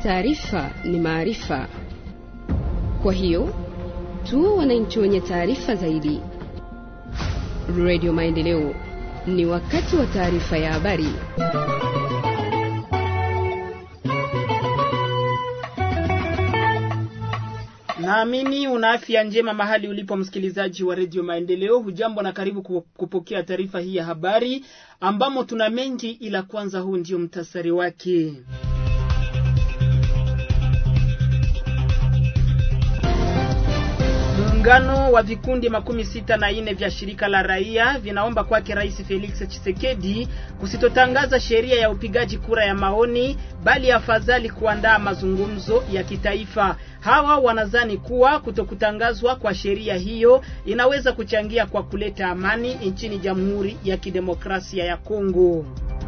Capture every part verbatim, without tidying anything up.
Taarifa ni maarifa. Kwa hiyo tuwe wananchi wenye taarifa zaidi. Radio Maendeleo, ni wakati wa taarifa ya habari. Naamini una afya njema mahali ulipo msikilizaji wa Radio Maendeleo. Hujambo na karibu kupokea taarifa hii ya habari ambamo tuna mengi, ila kwanza huu ndio mtasari wake. Muungano wa vikundi makumi sita na ine vya shirika la raia vinaomba kwake Rais Felix Tshisekedi kusitotangaza sheria ya upigaji kura ya maoni, bali afadhali kuandaa mazungumzo ya kitaifa. Hawa wanazani kuwa kutokutangazwa kwa sheria hiyo inaweza kuchangia kwa kuleta amani nchini Jamhuri ya Kidemokrasia ya Kongo.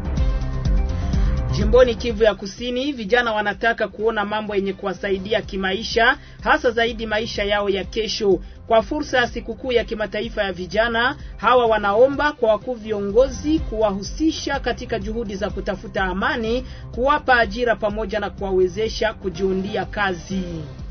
Jimboni Kivu ya Kusini, vijana wanataka kuona mambo yenye kuwasaidia kimaisha, hasa zaidi maisha yao ya kesho. Kwa fursa ya sikukuu ya kimataifa ya vijana, hawa wanaomba kwa wakuu viongozi kuwahusisha katika juhudi za kutafuta amani, kuwapa ajira pamoja na kuwawezesha kujiundia kazi.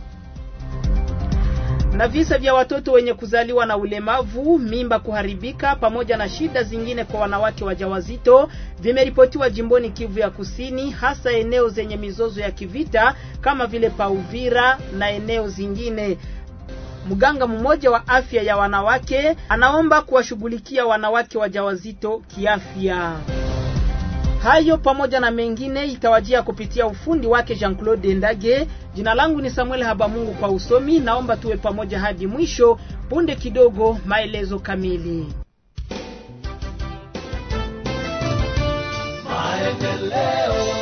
Na visa vya watoto wenye kuzaliwa na ulemavu, mimba kuharibika pamoja na shida zingine kwa wanawake wajawazito vimeripotiwa jimboni Kivu ya Kusini, hasa eneo zenye mizozo ya kivita kama vile Pauvira na eneo zingine. Mganga mmoja wa afya ya wanawake anaomba kuwashughulikia wanawake wajawazito kiafya. Hayo pamoja na mengine itawajia kupitia ufundi wake Jean-Claude Ndage. Jina langu ni Samuel Habamungu kwa usomi. Naomba tuwe pamoja hadi mwisho. Punde kidogo maelezo kamili. Maendeleo.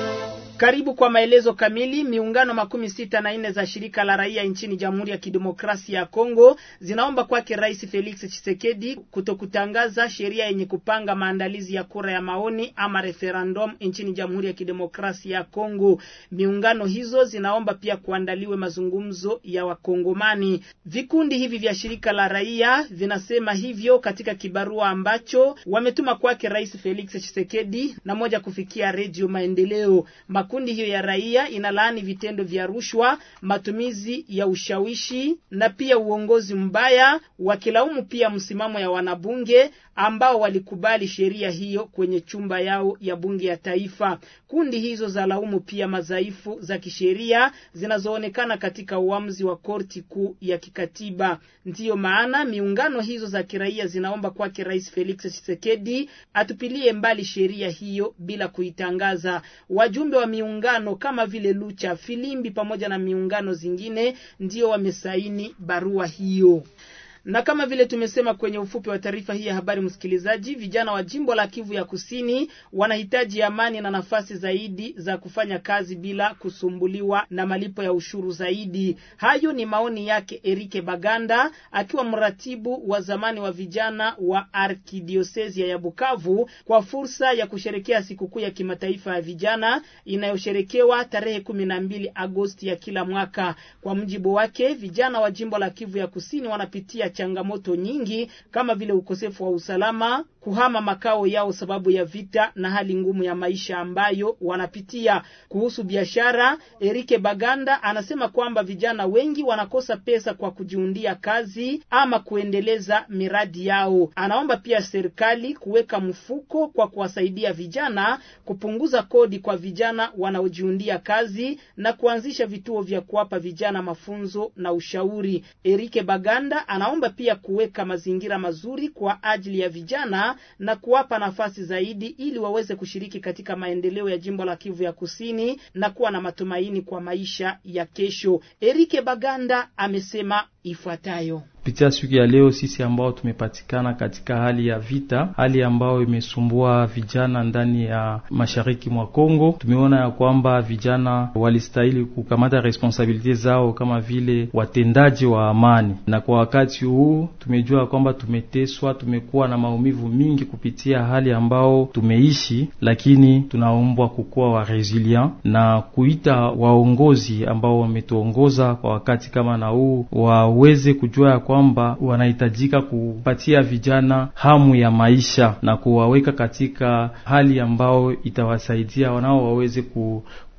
Karibu kwa maelezo kamili. Miungano makumi sita na ine za shirika la raia nchini Jamhuri ya Kidemokrasia ya Kongo zinaomba kwake Rais Felix Tshisekedi kutokutangaza sheria yenye kupanga maandalizi ya kura ya maoni ama referendum nchini Jamhuri ya Kidemokrasia ya Kongo. Miungano hizo zinaomba pia kuandaliwe mazungumzo ya wakongomani. Vikundi hivi vya shirika la raia vinasema hivyo katika kibarua ambacho wametuma kwake Rais Felix Tshisekedi na moja kufikia Radio Maendeleo. Makundi hiyo ya raia inalaani vitendo vya rushwa, matumizi ya ushawishi na pia uongozi mbaya, wakilaumu pia msimamo ya wanabunge ambao walikubali sheria hiyo kwenye chumba yao ya bunge ya taifa. Kundi hizo za laumu pia madhaifu za kisheria zinazoonekana katika uamuzi wa korti kuu ya kikatiba. Ndiyo maana miungano hizo za kiraia zinaomba kwake Rais Felix Tshisekedi atupilie mbali sheria hiyo bila kuitangaza. Wajumbe wa miungano kama vile Lucha, Filimbi pamoja na miungano zingine ndio wamesaini barua hiyo. Na kama vile tumesema kwenye ufupi wa taarifa hii ya habari msikilizaji, vijana wa jimbo la Kivu ya Kusini wanahitaji amani na nafasi zaidi za kufanya kazi bila kusumbuliwa na malipo ya ushuru zaidi. Hayo ni maoni yake Erike Baganda, akiwa mratibu wa zamani wa vijana wa Arkidiosezia ya Bukavu, kwa fursa ya kusherekea sikukuu ya kimataifa ya vijana inayosherekewa tarehe kumi na mbili Agosti ya kila mwaka. Kwa mjibu wake, vijana wa jimbo la Kivu ya Kusini wanapitia changamoto nyingi kama vile ukosefu wa usalama, kuhama makao yao sababu ya vita na hali ngumu ya maisha ambayo wanapitia. Kuhusu biashara, Erike Baganda anasema kwamba vijana wengi wanakosa pesa kwa kujiundia kazi ama kuendeleza miradi yao. Anaomba pia serikali kuweka mfuko kwa kuwasaidia vijana, kupunguza kodi kwa vijana wanaojiundia kazi na kuanzisha vituo vya kuwapa vijana mafunzo na ushauri. Erike Baganda anaomba pia kuweka mazingira mazuri kwa ajili ya vijana na kuwapa nafasi zaidi ili waweze kushiriki katika maendeleo ya jimbo la Kivu ya Kusini na kuwa na matumaini kwa maisha ya kesho. Erike Baganda amesema ifuatayo: Kupitia siku ya leo sisi ambao tumepatikana katika hali ya vita, hali ambao imesumbua vijana ndani ya mashariki mwa Kongo, tumeona ya kwamba vijana walistahili kukamata responsabilite zao kama vile watendaji wa amani. Na kwa wakati huu tumejua kwamba tumeteswa, tumekuwa na maumivu mingi kupitia hali ambao tumeishi, lakini tunaombwa kukuwa wa resilient na kuita waongozi ambao wametuongoza kwa wakati kama na huu waweze kujua ya kwamba wanahitajika kupatia vijana hamu ya maisha na kuwaweka katika hali ambao itawasaidia wanao waweze ku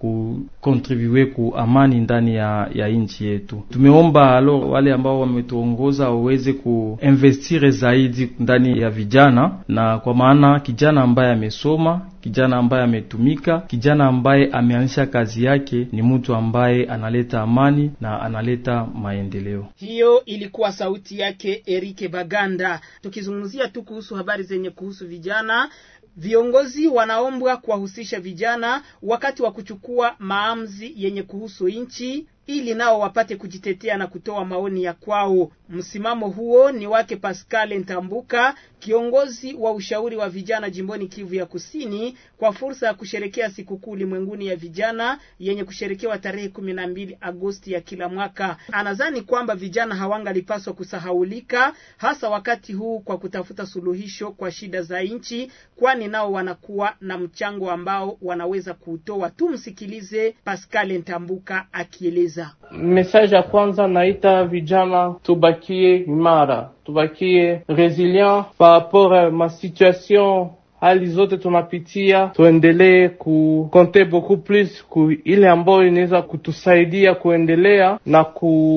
kukontribue ku amani ndani ya, ya nchi yetu. Tumeomba alo wale ambao wametuongoza waweze kuinvestire zaidi ndani ya vijana, na kwa maana kijana ambaye amesoma, kijana ambaye ametumika, kijana ambaye ameanzisha kazi yake ni mtu ambaye analeta amani na analeta maendeleo. Hiyo ilikuwa sauti yake Erike Baganda. Tukizungumzia tu kuhusu habari zenye kuhusu vijana, viongozi wanaombwa kuwahusisha vijana wakati wa kuchukua maamuzi yenye kuhusu nchi ili nao wapate kujitetea na kutoa maoni ya kwao. Msimamo huo ni wake Pascal Ntambuka, kiongozi wa ushauri wa vijana jimboni Kivu ya Kusini, kwa fursa ya kusherekea sikukuu ulimwenguni ya vijana yenye kusherekewa tarehe kumi na mbili Agosti ya kila mwaka. Anadhani kwamba vijana hawangalipaswa kusahaulika, hasa wakati huu kwa kutafuta suluhisho kwa shida za nchi, kwani nao wanakuwa na mchango ambao wanaweza kutoa. Tumsikilize Pascal Ntambuka akieleza. Message ya kwanza naita vijana tubakie imara, tubakie resilient par rapport à ma situation. Hali zote tunapitia, tuendelee kukonte beaucoup plus ku ile ambayo inaweza kutusaidia kuendelea na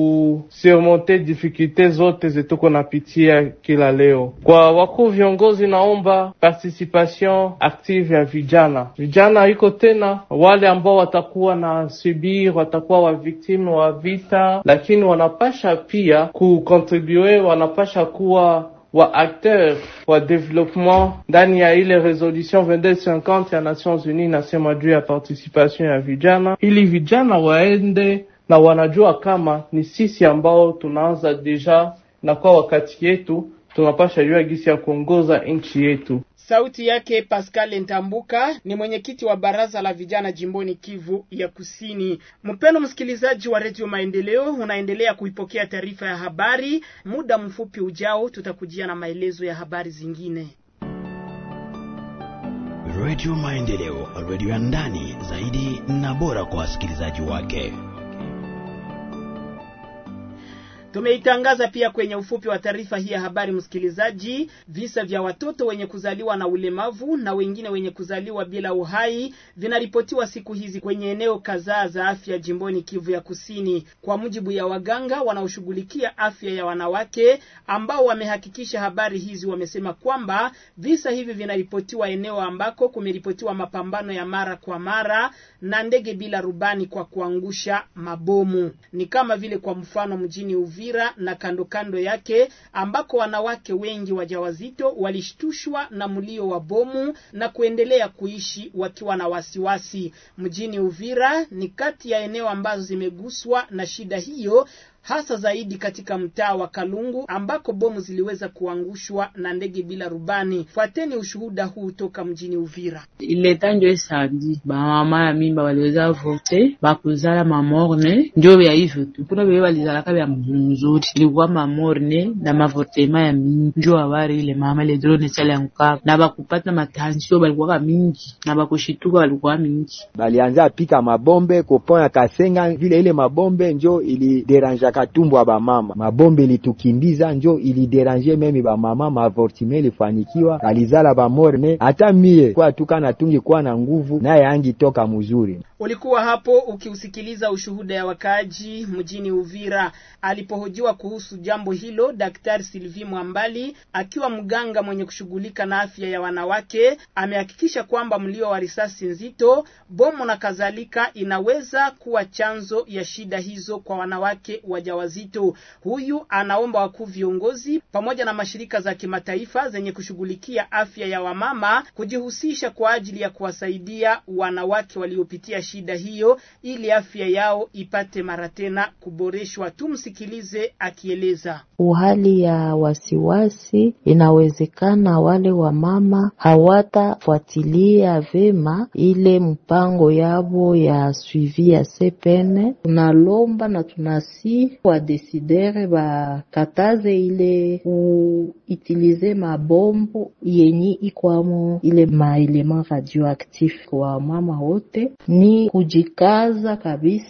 kusurmonter difficultés zote zetuko napitia kila leo. Kwa wakuu viongozi, naomba participation active ya vijana. Vijana iko tena wale ambao watakuwa na subir, watakuwa wa victime wa vita, lakini wanapasha pia kucontribuer, wanapasha kuwa wa acteur wa développement ndani ya ile resolution vingt-deux cinquante ya Nations Unies nasema juu ya participation ya vijana, ili vijana waende na wanajua kama ni sisi ambao tunaanza deja, na kwa wakati yetu tunapasha jua gisi ya kuongoza nchi yetu. Sauti yake Pascal Ntambuka ni mwenyekiti wa baraza la vijana jimboni Kivu ya Kusini. Mpendwa msikilizaji wa Radio Maendeleo, unaendelea kuipokea taarifa ya habari. Muda mfupi ujao tutakujia na maelezo ya habari zingine. Radio Maendeleo, radio ya ndani zaidi na bora kwa wasikilizaji wake. Tumeitangaza pia kwenye ufupi wa taarifa hii ya habari msikilizaji, visa vya watoto wenye kuzaliwa na ulemavu na wengine wenye kuzaliwa bila uhai vinaripotiwa siku hizi kwenye eneo kadhaa za afya jimboni Kivu ya Kusini. Kwa mujibu ya waganga wanaoshughulikia afya ya wanawake ambao wamehakikisha habari hizi, wamesema kwamba visa hivi vinaripotiwa eneo ambako kumeripotiwa mapambano ya mara kwa mara na ndege bila rubani kwa kuangusha mabomu. Ni kama vile kwa mfano mjini Uvira na kando kando yake ambako wanawake wengi wajawazito walishtushwa na mlio wa bomu na kuendelea kuishi wakiwa na wasiwasi. Mjini Uvira ni kati ya eneo ambazo zimeguswa na shida hiyo, hasa zaidi katika mtaa wa Kalungu ambako bomu ziliweza kuangushwa na ndege bila rubani. Fuateni ushuhuda huu toka mjini Uvira. Ile tanjo esandi ba mama ya mimba waliweza vote bakuzala mamorne ndio ya hivyo tu. Kuna bebe walizala kabla mzuri ilikuwa mamorne na mavotema ya mingi ndio habari ile mama ile drone chale yanguka na bakupata matansio balikuwa mingi na bakushituka balikuwa mingi. Balianza pika mabombe kupona Kasenga vile ile mabombe ndio ili deranja katumbo ba mama. Mabombe litukimbiza njo ili deranger meme ba mama, maavortime ilifanikiwa, alizala ba morne, hata mie kwa tukana tungi kwa na nguvu naye angi toka mzuri. Ulikuwa hapo ukiusikiliza ushuhuda ya wakaji mjini Uvira. Alipohojiwa kuhusu jambo hilo, Daktari Sylvie Mwambali akiwa mganga mwenye kushughulika na afya ya wanawake amehakikisha kwamba mlio wa risasi nzito, bomu na kadhalika inaweza kuwa chanzo ya shida hizo kwa wanawake wajawazito. Huyu anaomba wakuu viongozi pamoja na mashirika za kimataifa zenye kushughulikia afya ya wamama kujihusisha kwa ajili ya kuwasaidia wanawake waliopitia shida hiyo ili afya yao ipate mara tena kuboreshwa. Tumsikilize akieleza. Uhali ya wasiwasi inawezekana wale wa mama hawatafuatilia vema ile mpango yabo ya suivi ya C P N. Tunalomba na tunasi wa desidere ba kataze ile kuitilize mabombo yenye ikwamo ile maelema radioactif kwa mama wote. Ni kujikaza kabisa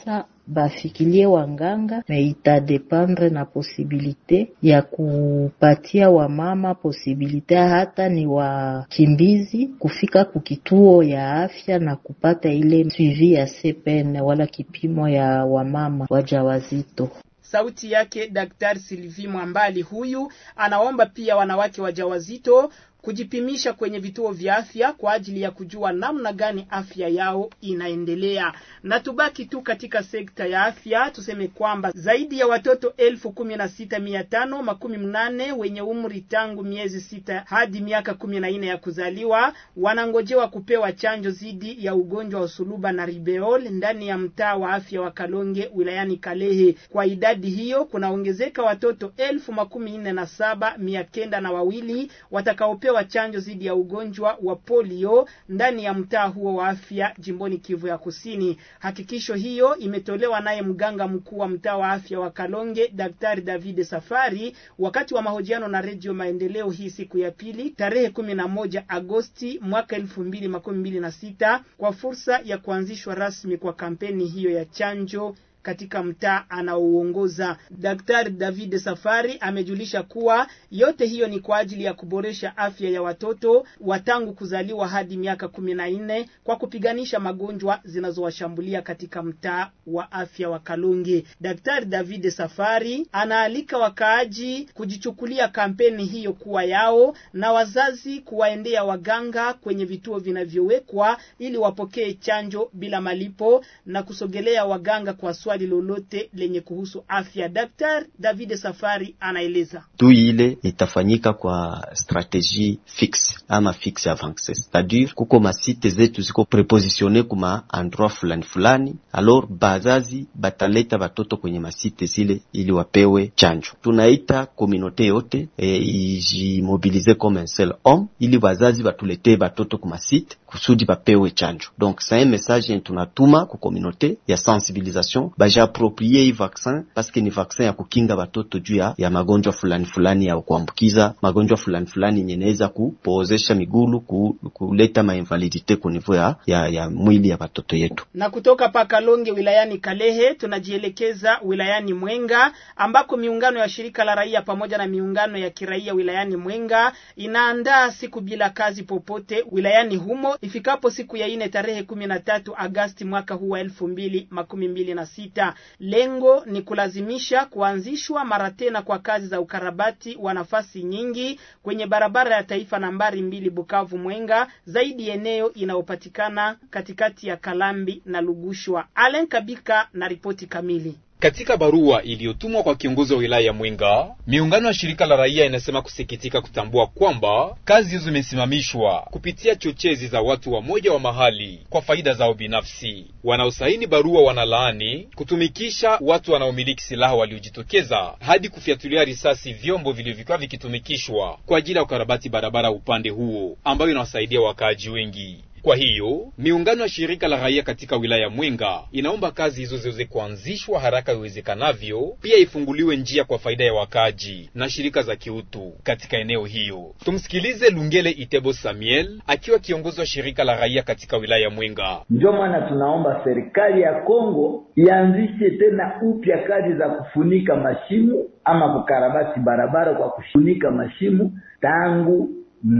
bafikilie wanganga, na itadependre na posibilite ya kupatia wamama posibilite hata ni wakimbizi kufika kukituo ya afya na kupata ile suivi ya C P N wala kipimo ya wamama wajawazito. Sauti yake Daktari Sylvie Mwambali. Huyu anaomba pia wanawake wajawazito kujipimisha kwenye vituo vya afya kwa ajili ya kujua namna gani afya yao inaendelea. Na tubaki tu katika sekta ya afya, tuseme kwamba zaidi ya watoto elfu kumi na sita mia tano makumi mnane wenye umri tangu miezi sita hadi miaka kumi na nne ya kuzaliwa wanangojewa kupewa chanjo dhidi ya ugonjwa wa suluba na ribeol ndani ya mtaa wa afya wa Kalonge wilayani Kalehe. Kwa idadi hiyo kunaongezeka watoto elfu makumi nne na saba mia kenda na wawili watakaopewa chanjo dhidi ya ugonjwa wa polio ndani ya mtaa huo wa afya jimboni Kivu ya Kusini. Hakikisho hiyo imetolewa naye mganga mkuu wa mtaa wa afya wa Kalonge, Daktari David Safari, wakati wa mahojiano na Radio Maendeleo hii siku ya pili tarehe kumi na moja Agosti mwaka elfu mbili makumi mbili na sita kwa fursa ya kuanzishwa rasmi kwa kampeni hiyo ya chanjo katika mtaa anaoongoza. Daktari David Safari amejulisha kuwa yote hiyo ni kwa ajili ya kuboresha afya ya watoto watangu kuzaliwa hadi miaka kumi na nne kwa kupiganisha magonjwa zinazowashambulia katika mtaa wa afya wa Kalonge. Daktari David Safari anaalika wakaaji kujichukulia kampeni hiyo kuwa yao na wazazi kuwaendea waganga kwenye vituo vinavyowekwa ili wapokee chanjo bila malipo na kusogelea waganga kwa swali lolote lenye kuhusu afya. Daktari David Safari anaeleza. Tu ile itafanyika kwa strategie fixe ama fixe avance. C'est-à-dire kuko masite zetu ziko prepositionne kuma endroit fulani fulani, alors bazazi bataleta batoto kwenye masite zile ili wapewe chanjo. Tunaita communauté yote e, ijimobilize comme un seul homme ili bazazi batulete batoto kuma site kusudi bapewe chanjo. Donc c'est un message tunatuma ku communauté ya sensibilisation baja approprier hii vaccin parce que ni vaccin ya kukinga batoto juu ya, ya magonjwa fulani fulani ya kuambukiza, magonjwa fulani fulani yenyeneza kupozesha migulu, ku, kuleta mainvalidite ku niveau ya, ya, ya mwili ya batoto yetu. Na kutoka pa Kalonge wilayani Kalehe tunajielekeza wilayani Mwenga ambako miungano ya shirika la raia pamoja na miungano ya kiraia wilayani Mwenga inaandaa siku bila kazi popote wilayani humo ifikapo siku ya ine tarehe kumi na tatu Agosti mwaka huu wa elfu mbili makumi mbili na sita. Lengo ni kulazimisha kuanzishwa mara tena kwa kazi za ukarabati wa nafasi nyingi kwenye barabara ya taifa nambari mbili Bukavu Mwenga, zaidi eneo inayopatikana katikati ya Kalambi na Lugushwa. Alen Kabika na ripoti kamili. Katika barua iliyotumwa kwa kiongozi wa wilaya ya Mwenga, miungano ya shirika la raia inasema kusikitika kutambua kwamba kazi hizo zimesimamishwa kupitia chochezi za watu wa moja wa mahali kwa faida zao binafsi. Wanaosaini barua wanalaani kutumikisha watu wanaomiliki silaha waliojitokeza hadi kufiatulia risasi vyombo vilivyokuwa vikitumikishwa kwa ajili ya ukarabati barabara upande huo ambayo inawasaidia wakaaji wengi. Kwa hiyo, miungano ya shirika la raia katika wilaya ya Mwenga inaomba kazi hizo ziweze kuanzishwa haraka iwezekanavyo, pia ifunguliwe njia kwa faida ya wakaji na shirika za kiutu katika eneo hiyo. Tumsikilize Lungele Itebo Samuel akiwa kiongozi wa shirika la raia katika wilaya ya Mwenga. Ndio maana tunaomba serikali ya Kongo ianzishe tena upya kazi za kufunika mashimo ama kukarabati barabara kwa kufunika mashimo tangu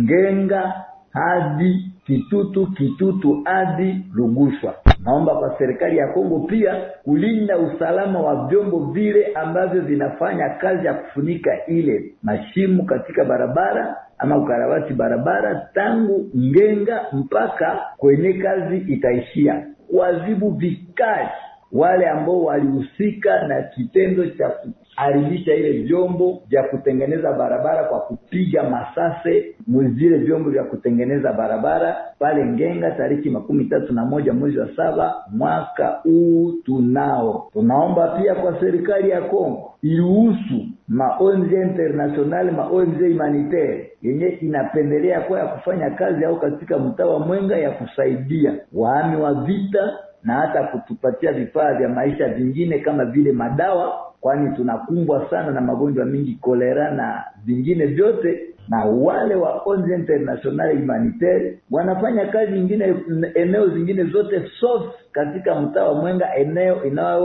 Ngenga hadi Kitutu, Kitutu hadi Lugushwa. Naomba kwa serikali ya Kongo pia kulinda usalama wa vyombo vile ambavyo vinafanya kazi ya kufunika ile mashimo katika barabara ama ukarabati barabara tangu Ngenga mpaka kwenye kazi itaishia. Wazibu vikali wale ambao walihusika na kitendo cha kuharibisha ile vyombo vya kutengeneza barabara kwa kupiga masase mwezile vyombo vya kutengeneza barabara pale Ngenga tariki makumi tatu na moja mwezi wa saba mwaka huu tunao. Tunaomba pia kwa serikali ya Kongo iruhusu ma O N G international, ma O N G humanitaire yenye inapendelea kwa ya kufanya kazi au katika mtaa wa Mwenga ya kusaidia wahami wa vita na hata kutupatia vifaa vya maisha vingine kama vile madawa, kwani tunakumbwa sana na magonjwa mingi, kolera na vingine vyote. Na wale wa O N G international humanitaire wanafanya kazi nyingine eneo zingine zote soft katika mtaa wa Mwenga, eneo inayo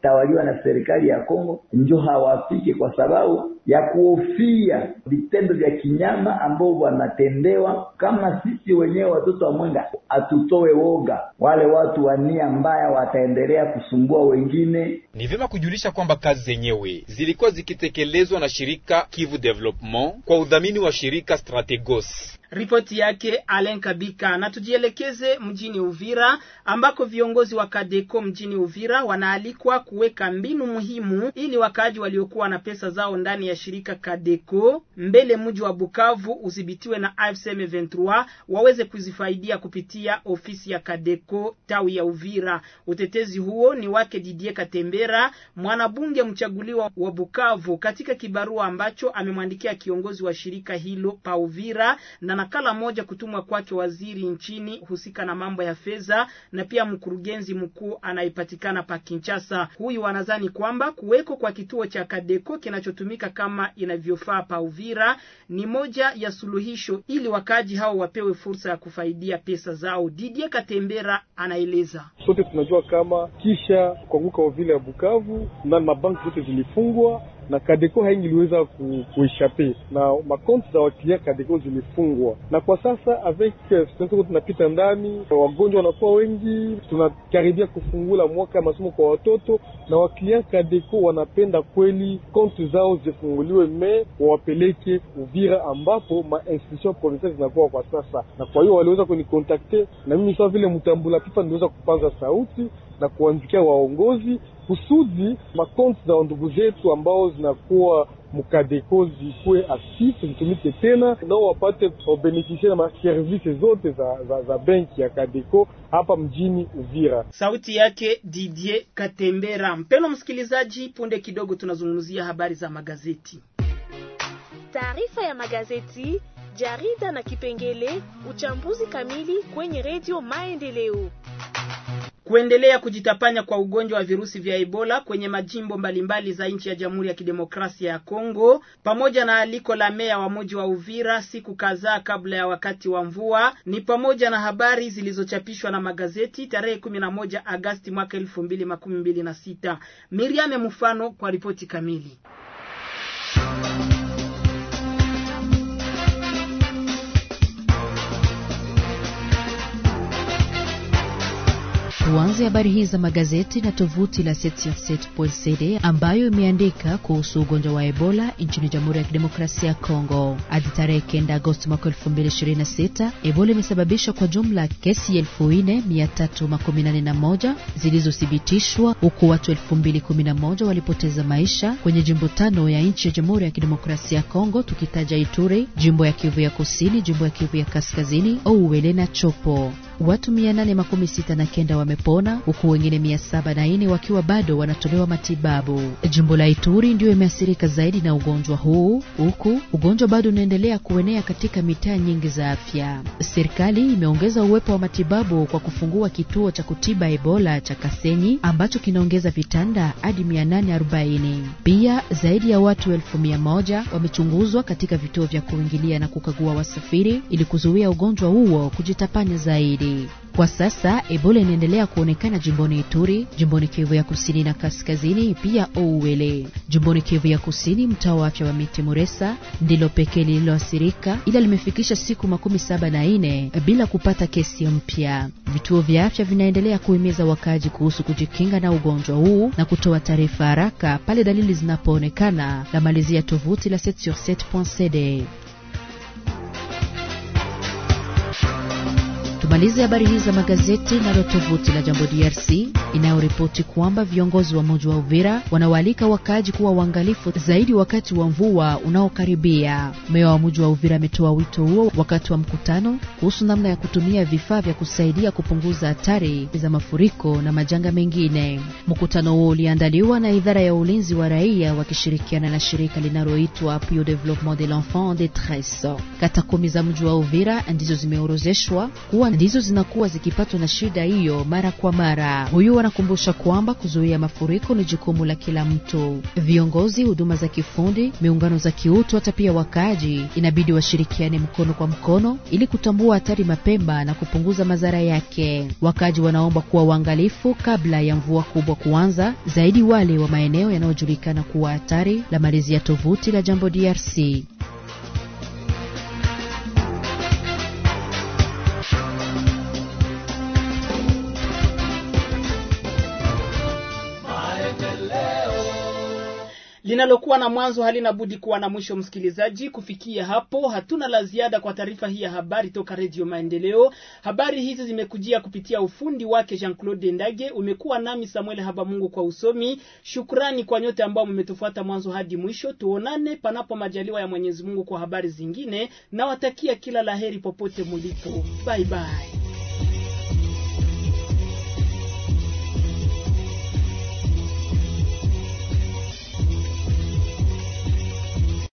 tawaliwa na serikali ya Kongo ndio hawafike kwa sababu ya kuhofia vitendo vya kinyama ambao wanatendewa. Kama sisi wenyewe watoto wa Mwenga atutoe woga, wale watu wa nia mbaya wataendelea kusumbua wengine. Ni vyema kujulisha kwamba kazi zenyewe zilikuwa zikitekelezwa na shirika Kivu Development kwa udhamini wa shirika Strategos. Ripoti yake Alen Kabika. Na tujielekeze mjini Uvira ambako viongozi wa Kadeko mjini Uvira wanaalikwa kuweka mbinu muhimu ili wakaaji waliokuwa na pesa zao ndani ya shirika Kadeko mbele mji wa Bukavu udhibitiwe na A F C M ishirini waweze kuzifaidia kupitia ofisi ya Kadeko tawi ya Uvira. Utetezi huo ni wake Didier Katembera, mwanabunge mchaguliwa wa Bukavu, katika kibarua ambacho amemwandikia kiongozi wa shirika hilo pa Uvira, na nakala moja kutumwa kwake waziri nchini husika na mambo ya fedha na pia mkurugenzi mkuu anaipatikana pa Kinshasa. Huyu wanadhani kwamba kuweko kwa kituo cha Kadeko kinachotumika kama inavyofaa pa Uvira ni moja ya suluhisho ili wakaji hao wapewe fursa ya kufaidia pesa zao. Didier Katembera anaeleza. Sote tunajua kama kisha kuanguka kwa vile ya Bukavu na mabanki zote zilifungwa na Kadeko haingiliweza kuishape na makonti za wakilia Kadeko zilifungwa, na kwa sasa avec tunataka tunapita ndani, wagonjwa wanakuwa wengi, tunakaribia kufungula mwaka masomo kwa watoto, na wakilia Kadeko wanapenda kweli konti zao zifunguliwe me wawapeleke Uvira ambapo ma institution provinciale zinakuwa kwa sasa. Na kwa hiyo waliweza kunikontakte na mimi sawa vile mtambula pipa niweza kupanza sauti na kuandikia waongozi kusudi makonti za ndugu zetu ambao zinakuwa mukadeko zikuwe active zitumike tena na wapate beneficia na services zote za, za, za benki ya Kadeko hapa mjini Uvira. Sauti yake Didier Katembera. Mpeno msikilizaji, punde kidogo tunazungumzia habari za magazeti. Taarifa ya magazeti, jarida na kipengele uchambuzi kamili kwenye Radio Maendeleo. Kuendelea kujitapanya kwa ugonjwa wa virusi vya Ebola kwenye majimbo mbalimbali za nchi ya Jamhuri ya Kidemokrasia ya Kongo, pamoja na aliko la meya wa mji wa Uvira siku kadhaa kabla ya wakati wa mvua, ni pamoja na habari zilizochapishwa na magazeti tarehe kumi na moja Agosti mwaka elfu mbili makumi mbili na sita. Miriam Mfano kwa ripoti kamili. Tuanze habari hizi za magazeti na tovuti la sept sur sept point c d ambayo imeandika kuhusu ugonjwa wa Ebola nchini Jamhuri ya Kidemokrasia ya Kongo. Hadi tarehe kenda Agosti mwaka elfu mbili ishirini na sita, Ebola imesababisha kwa jumla kesi elfu nne mia tatu makumi nane na moja zilizothibitishwa, huku watu elfu mbili kumi na moja walipoteza maisha kwenye jimbo tano ya nchi ya Jamhuri ya Kidemokrasia ya Kongo, tukitaja Ituri, jimbo ya Kivu ya Kusini, jimbo ya Kivu ya Kaskazini, Ouele na Chopo. Watu mia nane makumi sita na kenda wamepona, huku wengine mia saba na nne wakiwa bado wanatolewa matibabu. Jimbo la Ituri ndio imeathirika zaidi na ugonjwa huu, huku ugonjwa bado unaendelea kuenea katika mitaa nyingi za afya. Serikali imeongeza uwepo wa matibabu kwa kufungua kituo cha kutiba Ebola cha Kasenyi ambacho kinaongeza vitanda hadi mia nane arobaini. Pia zaidi ya watu elfu mia moja wamechunguzwa katika vituo vya kuingilia na kukagua wasafiri ili kuzuia ugonjwa huo kujitapanya zaidi. Kwa sasa Ebola inaendelea kuonekana jimboni Ituri, jimboni Kivu ya Kusini na Kaskazini, pia Ouele. Jimboni Kivu ya Kusini, mtaa wa afya wa Miti Muresa ndilo pekee lililoathirika, ila limefikisha siku makumi saba na nne bila kupata kesi mpya. Vituo vya afya vinaendelea kuhimiza wakazi kuhusu kujikinga na ugonjwa huu na kutoa taarifa haraka pale dalili zinapoonekana. La malizia tovuti la sept sur sept point c d. Tumalize habari hizi za magazeti na tovuti la Jambo D R C inayoripoti kwamba viongozi wa mji wa Uvira wanawaalika wakaji kuwa waangalifu zaidi wakati wa mvua unaokaribia. Meya wa mji wa Uvira ametoa wito huo wakati wa mkutano kuhusu namna ya kutumia vifaa vya kusaidia kupunguza hatari za mafuriko na majanga mengine. Mkutano huo uliandaliwa na idara ya ulinzi wa raia wakishirikiana na shirika linaloitwa Appui au Développement de l'Enfant en Détresse. Kata kumi za mji wa Uvira ndizo zimeorozeshwa kuwa ndizo zinakuwa zikipatwa na shida hiyo mara kwa mara. Huyu anakumbusha kwamba kuzuia mafuriko ni jukumu la kila mtu. Viongozi, huduma za kifundi, miungano za kiutu, hata pia wakaaji inabidi washirikiane mkono kwa mkono ili kutambua hatari mapema na kupunguza madhara yake. Wakaaji wanaomba kuwa waangalifu kabla ya mvua kubwa kuanza, zaidi wale wa maeneo yanayojulikana kuwa hatari. La malizia tovuti la Jambo D R C. Linalokuwa na mwanzo halina budi kuwa na mwisho. Msikilizaji, kufikia hapo hatuna la ziada kwa taarifa hii ya habari toka Radio Maendeleo. Habari hizi zimekujia kupitia ufundi wake Jean-Claude Ndage. Umekuwa nami Samuel Habamungu kwa usomi. Shukrani kwa nyote ambao mmetufuata mwanzo hadi mwisho. Tuonane panapo majaliwa ya Mwenyezi Mungu kwa habari zingine, na watakia kila laheri popote mulipo. Bye bye.